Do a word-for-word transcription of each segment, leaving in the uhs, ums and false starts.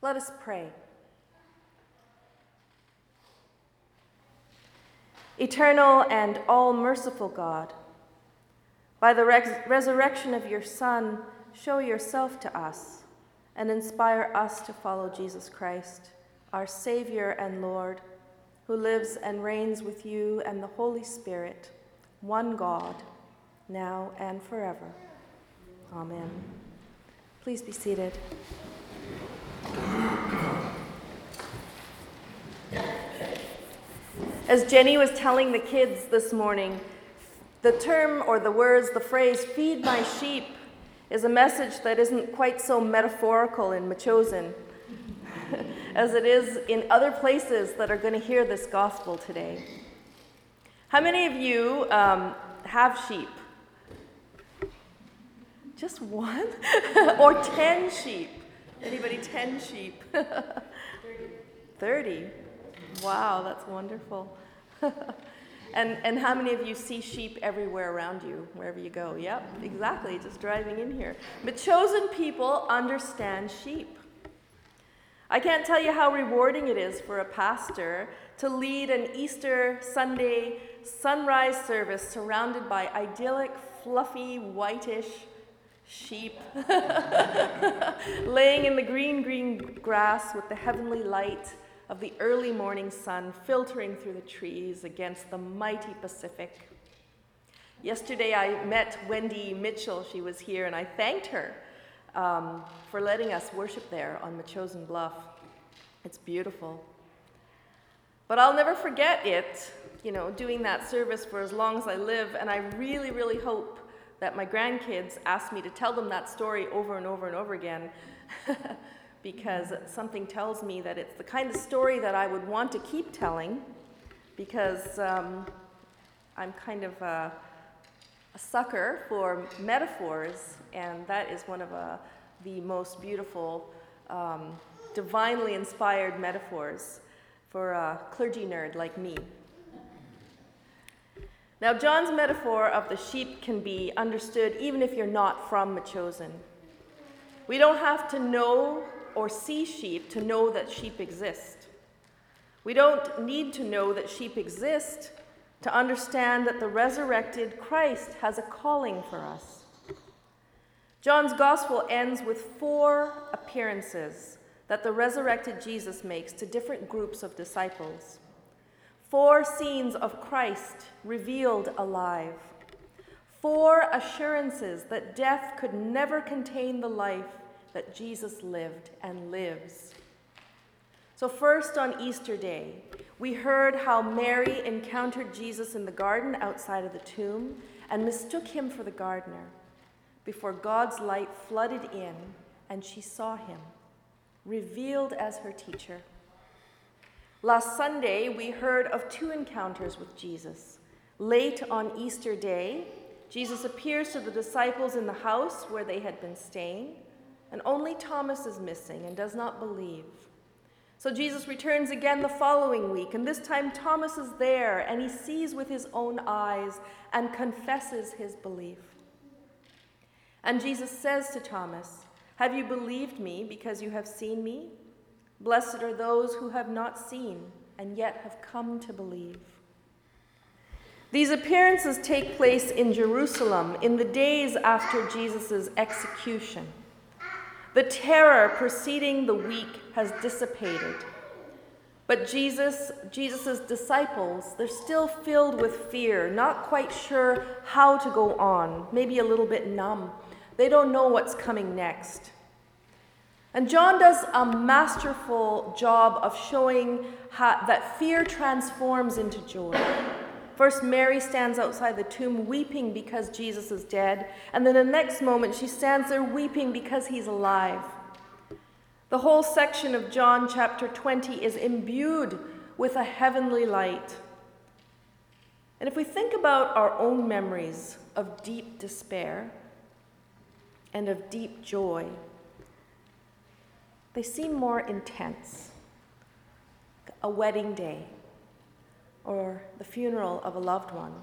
Let us pray. Eternal and all-merciful God, by the res- resurrection of your Son, show yourself to us and inspire us to follow Jesus Christ, our Savior and Lord, who lives and reigns with you and the Holy Spirit, one God, now and forever. Amen. Please be seated. As Jenny was telling the kids this morning, the term or the words, the phrase, feed my sheep, is a message that isn't quite so metaphorical in Metchosin as it is in other places that are going to hear this gospel today. How many of you um, have sheep? Just one? Or ten sheep? Anybody ten sheep? thirty. Wow, that's wonderful. and and how many of you see sheep everywhere around you, wherever you go? Yep, exactly, just driving in here. But chosen people understand sheep. I can't tell you how rewarding it is for a pastor to lead an Easter Sunday sunrise service surrounded by idyllic, fluffy, whitish sheep laying in the green, green grass with the heavenly light of the early morning sun filtering through the trees against the mighty Pacific. Yesterday I met Wendy Mitchell. She was here, and I thanked her um, for letting us worship there on Metchosin Bluff. It's beautiful. But I'll never forget it, you know, doing that service for as long as I live, and I really, really hope that my grandkids ask me to tell them that story over and over and over again because something tells me that it's the kind of story that I would want to keep telling because um, I'm kind of a, a sucker for metaphors, and that is one of uh, the most beautiful, um, divinely inspired metaphors for a clergy nerd like me. Now, John's metaphor of the sheep can be understood even if you're not from Metchosin. We don't have to know or see sheep to know that sheep exist. We don't need to know that sheep exist to understand that the resurrected Christ has a calling for us. John's gospel ends with four appearances that the resurrected Jesus makes to different groups of disciples. Four scenes of Christ revealed alive. Four assurances that death could never contain the life that Jesus lived and lives. So first, on Easter Day, we heard how Mary encountered Jesus in the garden outside of the tomb and mistook him for the gardener before God's light flooded in and she saw him, revealed as her teacher. Last Sunday, we heard of two encounters with Jesus. Late on Easter Day, Jesus appears to the disciples in the house where they had been staying, and only Thomas is missing and does not believe. So Jesus returns again the following week, and this time Thomas is there, and he sees with his own eyes and confesses his belief. And Jesus says to Thomas, "Have you believed me because you have seen me? Blessed are those who have not seen and yet have come to believe." These appearances take place in Jerusalem in the days after Jesus' execution. The terror preceding the week has dissipated. But Jesus, Jesus' disciples, they're still filled with fear, not quite sure how to go on, maybe a little bit numb. They don't know what's coming next. And John does a masterful job of showing how, that fear transforms into joy. First, Mary stands outside the tomb weeping because Jesus is dead, and then the next moment she stands there weeping because he's alive. The whole section of John chapter twenty is imbued with a heavenly light. And if we think about our own memories of deep despair and of deep joy, they seem more intense. A wedding day, or the funeral of a loved one.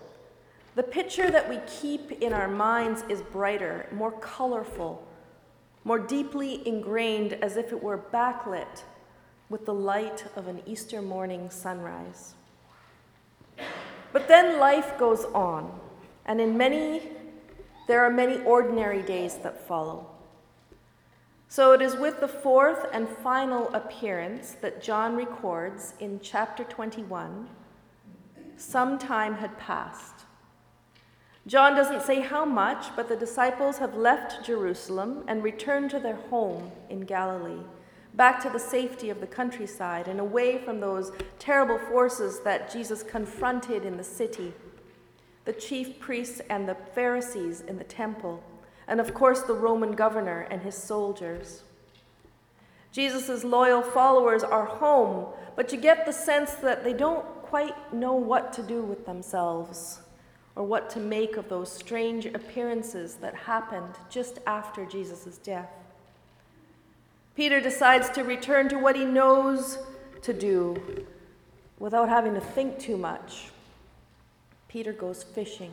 The picture that we keep in our minds is brighter, more colorful, more deeply ingrained as if it were backlit with the light of an Easter morning sunrise. But then life goes on, and in many, there are many ordinary days that follow. So it is with the fourth and final appearance that John records in chapter twenty-one, some time had passed. John doesn't say how much, but the disciples have left Jerusalem and returned to their home in Galilee, back to the safety of the countryside and away from those terrible forces that Jesus confronted in the city, the chief priests and the Pharisees in the temple, and of course the Roman governor and his soldiers. Jesus' loyal followers are home, but you get the sense that they don't quite know what to do with themselves or what to make of those strange appearances that happened just after Jesus' death. Peter decides to return to what he knows to do without having to think too much. Peter goes fishing.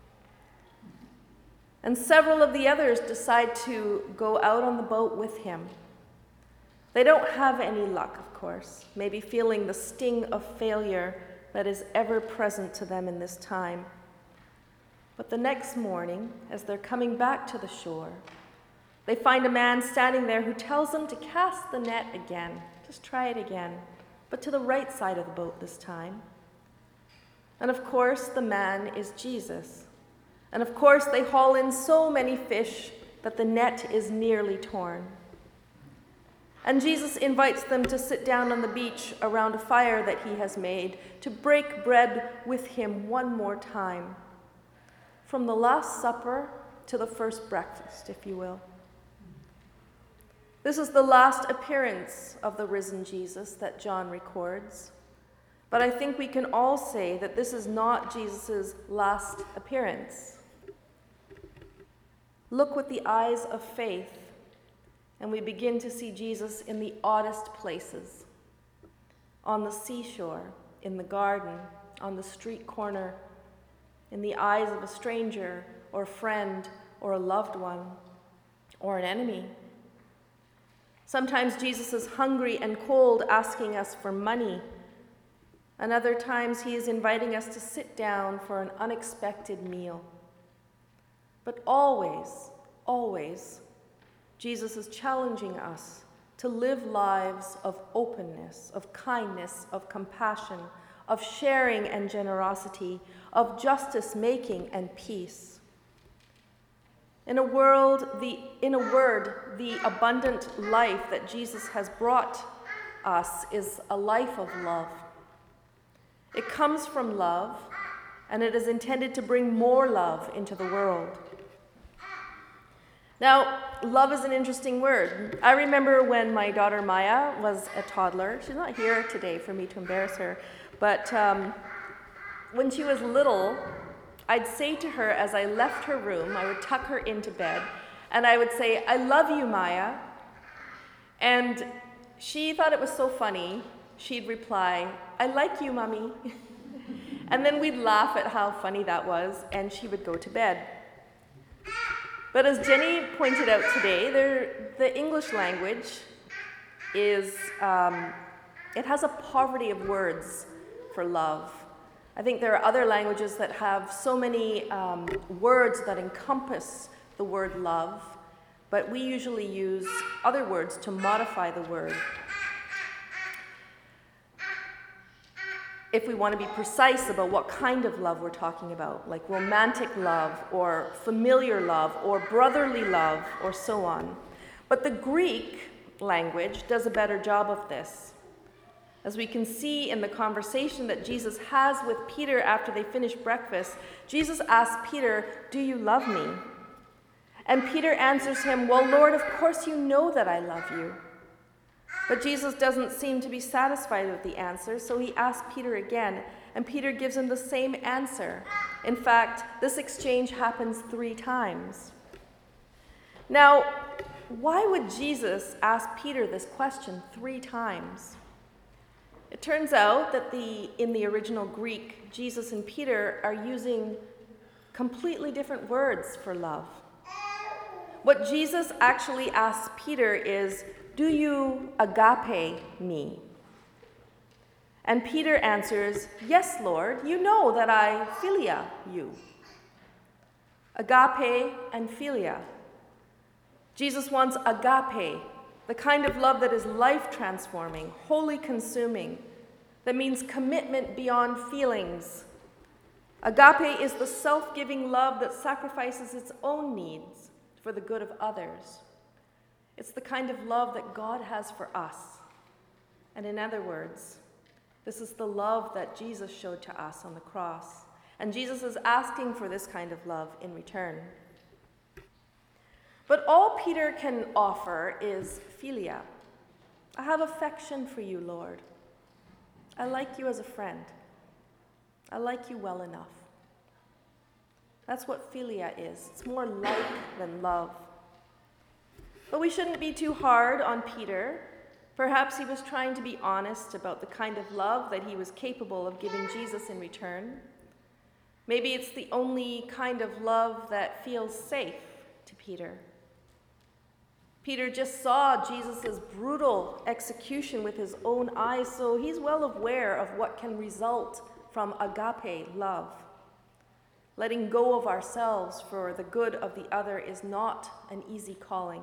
And several of the others decide to go out on the boat with him. They don't have any luck, of course, maybe feeling the sting of failure that is ever present to them in this time. But the next morning, as they're coming back to the shore, they find a man standing there who tells them to cast the net again. Just try it again, but to the right side of the boat this time. And of course, the man is Jesus. And of course, they haul in so many fish that the net is nearly torn. And Jesus invites them to sit down on the beach around a fire that he has made, to break bread with him one more time. From the Last Supper to the first breakfast, if you will. This is the last appearance of the risen Jesus that John records. But I think we can all say that this is not Jesus' last appearance. Look with the eyes of faith, and we begin to see Jesus in the oddest places. On the seashore, in the garden, on the street corner, in the eyes of a stranger or a friend or a loved one or an enemy. Sometimes Jesus is hungry and cold, asking us for money. And other times he is inviting us to sit down for an unexpected meal. But always, always, Jesus is challenging us to live lives of openness, of kindness, of compassion, of sharing and generosity, of justice-making and peace. In a world, the, in a word, the abundant life that Jesus has brought us is a life of love. It comes from love, and it is intended to bring more love into the world. Now, love is an interesting word. I remember when my daughter Maya was a toddler. She's not here today for me to embarrass her, but um, when she was little, I'd say to her as I left her room, I would tuck her into bed, and I would say, "I love you, Maya." And she thought it was so funny. She'd reply, "I like you, Mommy." And then we'd laugh at how funny that was, and she would go to bed. But as Jenny pointed out today, there, the English language is, um, it has a poverty of words for love. I think there are other languages that have so many um, words that encompass the word love, but we usually use other words to modify the word. If we want to be precise about what kind of love we're talking about, like romantic love or familiar love or brotherly love or so on. But the Greek language does a better job of this. As we can see in the conversation that Jesus has with Peter after they finish breakfast, Jesus asks Peter, "Do you love me?" And Peter answers him, "Well, Lord, of course you know that I love you." But Jesus doesn't seem to be satisfied with the answer, so he asks Peter again, and Peter gives him the same answer. In fact, this exchange happens three times. Now, why would Jesus ask Peter this question three times? It turns out that the, in the original Greek, Jesus and Peter are using completely different words for love. What Jesus actually asks Peter is, "Do you agape me?" And Peter answers, "Yes, Lord, you know that I philia you." Agape and philia. Jesus wants agape, the kind of love that is life-transforming, wholly consuming, that means commitment beyond feelings. Agape is the self-giving love that sacrifices its own needs for the good of others. It's the kind of love that God has for us. And in other words, this is the love that Jesus showed to us on the cross. And Jesus is asking for this kind of love in return. But all Peter can offer is philia. I have affection for you, Lord. I like you as a friend. I like you well enough. That's what philia is. It's more like than love. But we shouldn't be too hard on Peter. Perhaps he was trying to be honest about the kind of love that he was capable of giving Jesus in return. Maybe it's the only kind of love that feels safe to Peter. Peter just saw Jesus' brutal execution with his own eyes, so he's well aware of what can result from agape love. Letting go of ourselves for the good of the other is not an easy calling.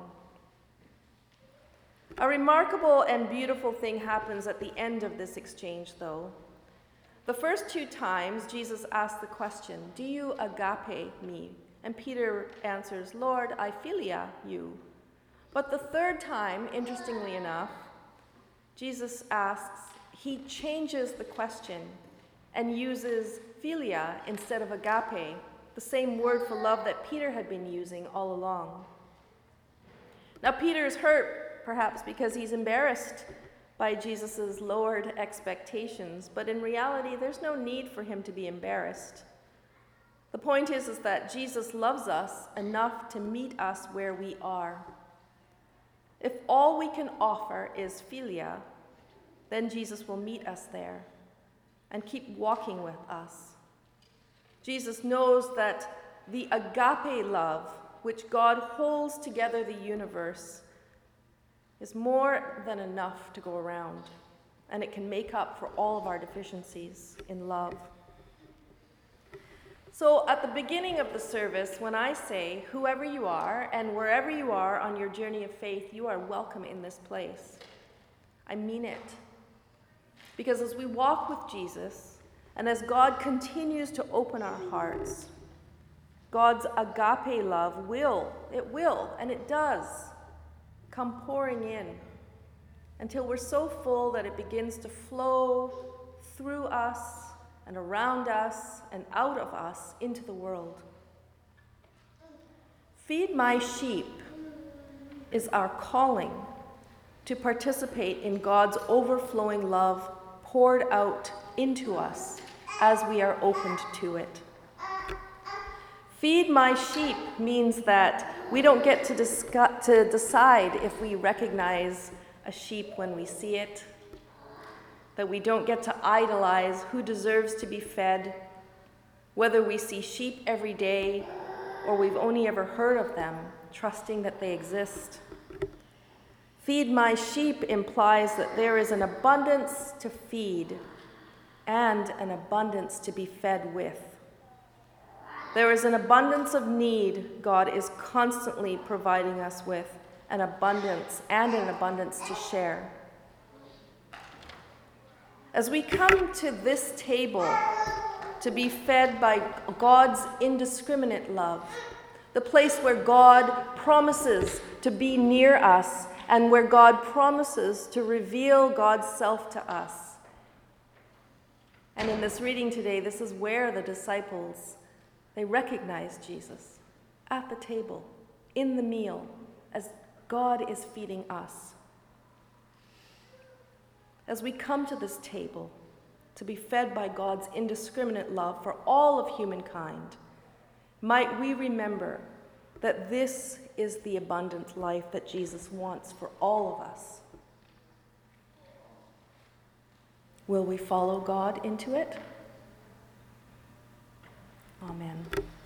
A remarkable and beautiful thing happens at the end of this exchange, though. The first two times, Jesus asked the question, "Do you agape me?" And Peter answers, "Lord, I philia you." But the third time, interestingly enough, Jesus asks, he changes the question and uses philia instead of agape, the same word for love that Peter had been using all along. Now, Peter is hurt, perhaps because he's embarrassed by Jesus' lowered expectations, but in reality, there's no need for him to be embarrassed. The point is, is that Jesus loves us enough to meet us where we are. If all we can offer is philia, then Jesus will meet us there and keep walking with us. Jesus knows that the agape love, which God holds together the universe, is more than enough to go around, and it can make up for all of our deficiencies in love. So at the beginning of the service, when I say, whoever you are and wherever you are on your journey of faith, you are welcome in this place, I mean it. Because as we walk with Jesus, and as God continues to open our hearts, God's agape love will, it will, and it does, come pouring in until we're so full that it begins to flow through us and around us and out of us into the world. Feed my sheep is our calling to participate in God's overflowing love poured out into us as we are opened to it. Feed my sheep means that we don't get to, discuss, to decide if we recognize a sheep when we see it, that we don't get to idolize who deserves to be fed, whether we see sheep every day or we've only ever heard of them, trusting that they exist. Feed my sheep implies that there is an abundance to feed and an abundance to be fed with. There is an abundance of need God is constantly providing us with, an abundance and an abundance to share. As we come to this table to be fed by God's indiscriminate love, the place where God promises to be near us and where God promises to reveal God's self to us. And in this reading today, this is where the disciples, they recognize Jesus at the table, in the meal, as God is feeding us. As we come to this table to be fed by God's indiscriminate love for all of humankind, might we remember that this is the abundant life that Jesus wants for all of us. Will we follow God into it? Amen.